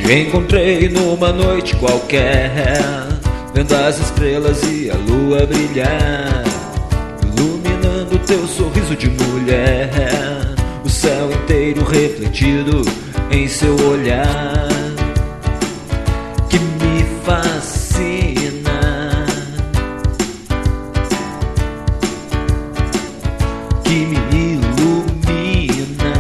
Encontrei numa noite qualquer, vendo as estrelas e a lua brilhar, iluminando teu sorriso de mulher, o céu inteiro refletido em seu olhar, que me fascina, que me ilumina.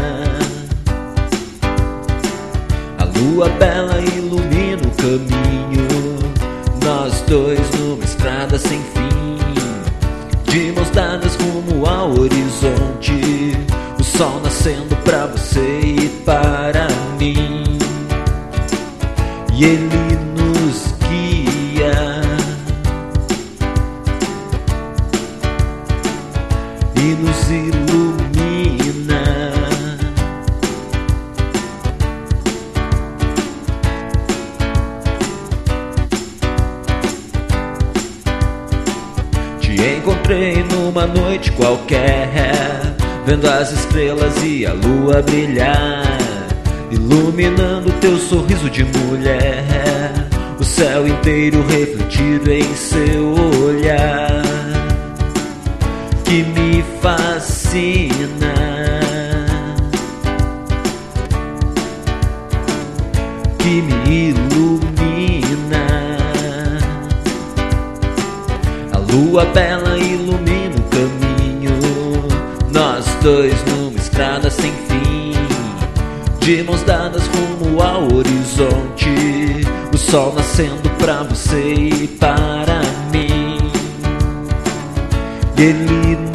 A lua bela ilumina o caminho, nós dois numa estrada sem fim, de mãos dadas rumo ao horizonte, o sol nascendo pra você e para mim, e ele nos guia e nos ilumina. Te encontrei numa noite qualquer, vendo as estrelas e a lua brilhar, iluminando teu sorriso de mulher, o céu inteiro refletido em seu olhar, que me fascina, que me ilumina. A lua bela ilumina o caminho, nós dois numa estrada sem fim, de mãos dadas rumo ao horizonte, o sol nascendo pra você e para mim, e ele